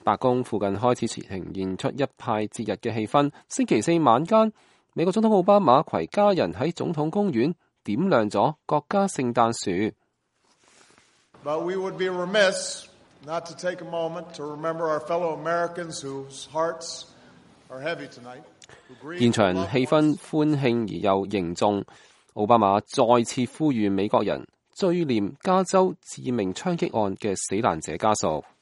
白宮附近開始呈現出一派節日嘅氣氛。星期四晚間，美國總統奧巴馬攜家人喺總統公園點亮咗國家聖誕樹。 But we would be remiss not to take a moment to remember our fellow Americans whose hearts are heavy tonight. 現場氣氛歡慶而又凝重，奧巴馬再次呼籲美國人追念加州致命槍擊案嘅死難者家屬。